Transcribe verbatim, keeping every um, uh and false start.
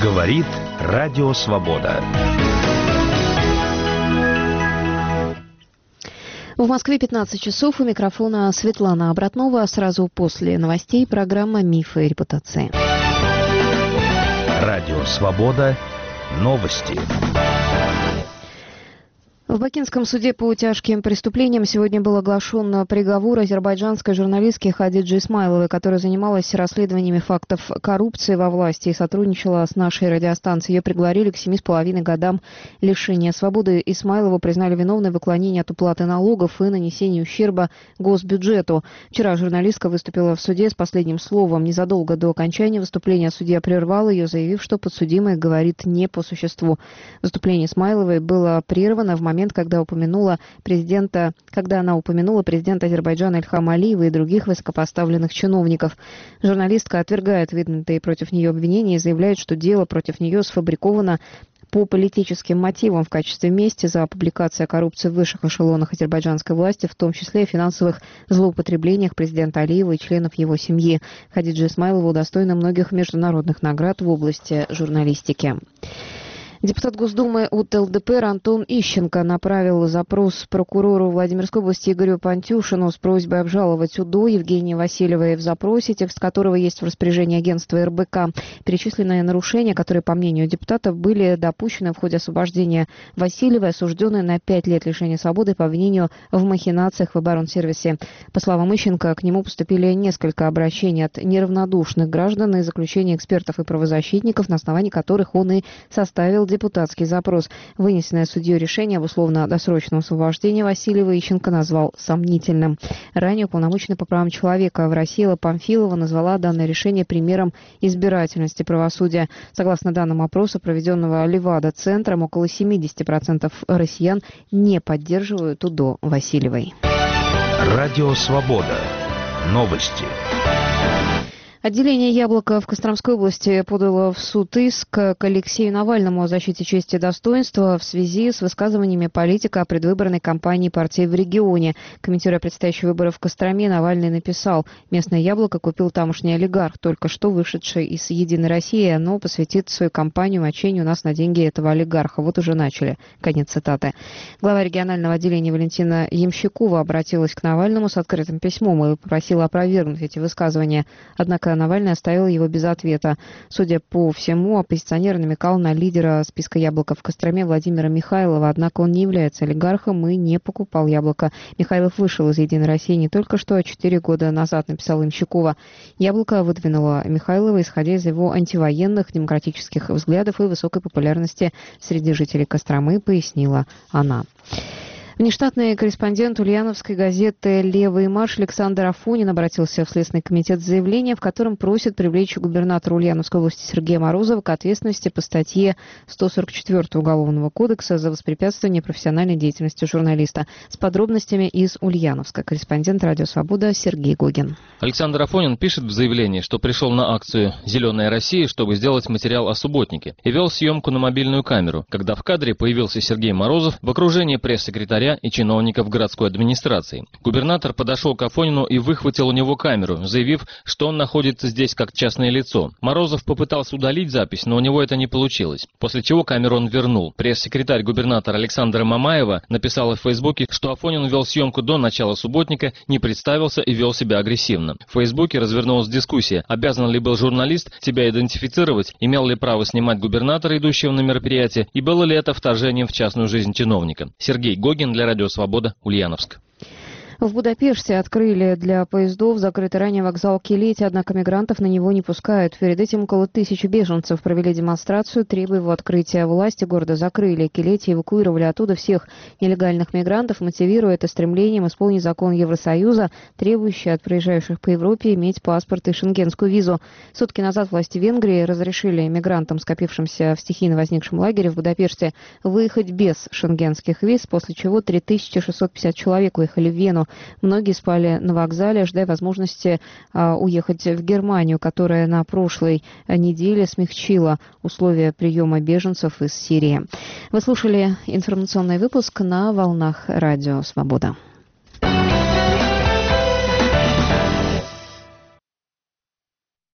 Говорит Радио Свобода. В Москве пятнадцать часов. У микрофона Светлана Обратнова. Сразу после новостей программа «Мифы и репутации». Радио Свобода. Новости. В Бакинском суде по тяжким преступлениям сегодня был оглашен приговор азербайджанской журналистке Хадиджи Исмайловой, которая занималась расследованиями фактов коррупции во власти и сотрудничала с нашей радиостанцией. Ее приговорили к семи с половиной годам лишения свободы. Исмайлову признали виновной в уклонении от уплаты налогов и нанесении ущерба госбюджету. Вчера журналистка выступила в суде с последним словом. Незадолго до окончания выступления судья прервал ее, заявив, что подсудимый говорит не по существу. Выступление Исмайловой было прервано в момент, когда упомянула президента, когда она упомянула президента Азербайджана Ильхама Алиева и других высокопоставленных чиновников. Журналистка отвергает выдвинутые против нее обвинения и заявляет, что дело против нее сфабриковано по политическим мотивам в качестве мести за публикацию о коррупции в высших эшелонах азербайджанской власти, в том числе и финансовых злоупотреблениях президента Алиева и членов его семьи. Хадиджа Исмайлова удостоена многих международных наград в области журналистики. Депутат Госдумы от ЛДПР Антон Ищенко направил запрос прокурору Владимирской области Игорю Пантюшину с просьбой обжаловать УДО Евгении Васильевой в запросе, текст которого есть в распоряжении агентства эр бэ ка. Перечисленные нарушения, которые, по мнению депутата, были допущены в ходе освобождения Васильевой, осужденной на пять лет лишения свободы по обвинению в махинациях в оборонсервисе. По словам Ищенко, к нему поступили несколько обращений от неравнодушных граждан и заключения экспертов и правозащитников, на основании которых он и составил депутатский запрос. Вынесенное судьей решение об условно-досрочном освобождении Васильева Ищенко назвал сомнительным. Ранее уполномоченная по правам человека в России Элла Памфилова назвала данное решение примером избирательности правосудия. Согласно данным опроса, проведенного Левада-центром, около семьдесят процентов россиян не поддерживают УДО Васильевой. Радио Свобода. Новости. Отделение «Яблоко» в Костромской области подало в суд иск к Алексею Навальному о защите чести и достоинства в связи с высказываниями политика о предвыборной кампании партии в регионе. Комментируя предстоящие выборы в Костроме, Навальный написал: «Местное яблоко купил тамошний олигарх, только что вышедший из «Единой России», оно посвятит свою кампанию мочению у нас на деньги этого олигарха. Вот уже начали». Конец цитаты. Глава регионального отделения Валентина Ямщикова обратилась к Навальному с открытым письмом и попросила опровергнуть эти высказывания. Однако Навальный оставил его без ответа. Судя по всему, оппозиционер намекал на лидера списка «Яблоко» в Костроме Владимира Михайлова, однако он не является олигархом и не покупал «Яблоко». Михайлов вышел из «Единой России» не только что, а четыре года назад, написал Ямщикова. «Яблоко» выдвинуло Михайлова, исходя из его антивоенных, демократических взглядов и высокой популярности среди жителей Костромы, пояснила она. Внештатный корреспондент ульяновской газеты «Левый марш» Александр Афонин обратился в Следственный комитет с заявлением, в котором просит привлечь губернатора Ульяновской области Сергея Морозова к ответственности по статье сто сорок четыре Уголовного кодекса за воспрепятствование профессиональной деятельности журналиста. С подробностями из Ульяновска. Корреспондент «Радио Свобода» Сергей Гогин. Александр Афонин пишет в заявлении, что пришел на акцию «Зеленая Россия», чтобы сделать материал о субботнике, и вел съемку на мобильную камеру, когда в кадре появился Сергей Морозов в окружении пресс-секретаря и чиновников городской администрации. Губернатор подошел к Афонину и выхватил у него камеру, заявив, что он находится здесь как частное лицо. Морозов попытался удалить запись, но у него это не получилось, после чего камеру он вернул. Пресс-секретарь губернатора Александра Мамаева написала в Фейсбуке, что Афонин вел съемку до начала субботника, не представился и вел себя агрессивно. В Фейсбуке развернулась дискуссия, обязан ли был журналист себя идентифицировать, имел ли право снимать губернатора, идущего на мероприятие, и было ли это вторжением в частную жизнь чиновника. Сергей Гогин для Радио Свобода, Ульяновск. В Будапеште открыли для поездов закрытый ранее вокзал Килити, однако мигрантов на него не пускают. Перед этим около тысячи беженцев провели демонстрацию, требуя его открытия. Власти города закрыли Килити, эвакуировали оттуда всех нелегальных мигрантов, мотивируя это стремлением исполнить закон Евросоюза, требующий от проезжающих по Европе иметь паспорт и шенгенскую визу. Сутки назад власти Венгрии разрешили мигрантам, скопившимся в стихийно возникшем лагере в Будапеште, выехать без шенгенских виз, после чего три тысячи шестьсот пятьдесят человек уехали в Вену. Многие спали на вокзале, ожидая возможности а, уехать в Германию, которая на прошлой неделе смягчила условия приема беженцев из Сирии. Вы слушали информационный выпуск на волнах Радио Свобода.